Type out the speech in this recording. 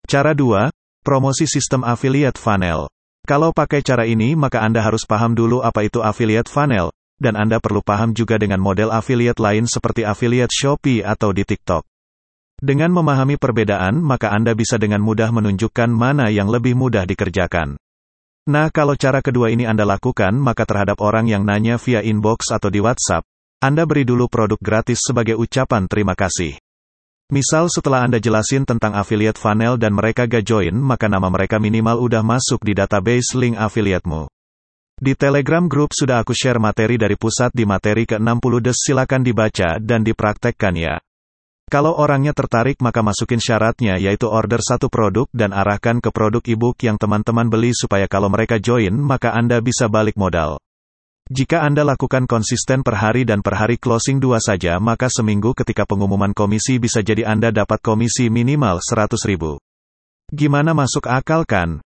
Cara 2. Promosi sistem affiliate funnel. Kalau pakai cara ini maka Anda harus paham dulu apa itu affiliate funnel, dan Anda perlu paham juga dengan model affiliate lain seperti affiliate Shopee atau di TikTok. Dengan memahami perbedaan maka Anda bisa dengan mudah menunjukkan mana yang lebih mudah dikerjakan. Nah kalau cara kedua ini Anda lakukan maka terhadap orang yang nanya via inbox atau di WhatsApp, Anda beri dulu produk gratis sebagai ucapan terima kasih. Misal setelah Anda jelasin tentang affiliate funnel dan mereka gak join maka nama mereka minimal udah masuk di database link affiliate-mu. Di Telegram Group sudah aku share materi dari pusat di materi ke-60 silakan dibaca dan dipraktekkan ya. Kalau orangnya tertarik maka masukin syaratnya yaitu order satu produk dan arahkan ke produk e-book yang teman-teman beli supaya kalau mereka join maka Anda bisa balik modal. Jika Anda lakukan konsisten per hari dan per hari closing 2 saja maka seminggu ketika pengumuman komisi bisa jadi Anda dapat komisi minimal 100.000. Gimana masuk akal kan?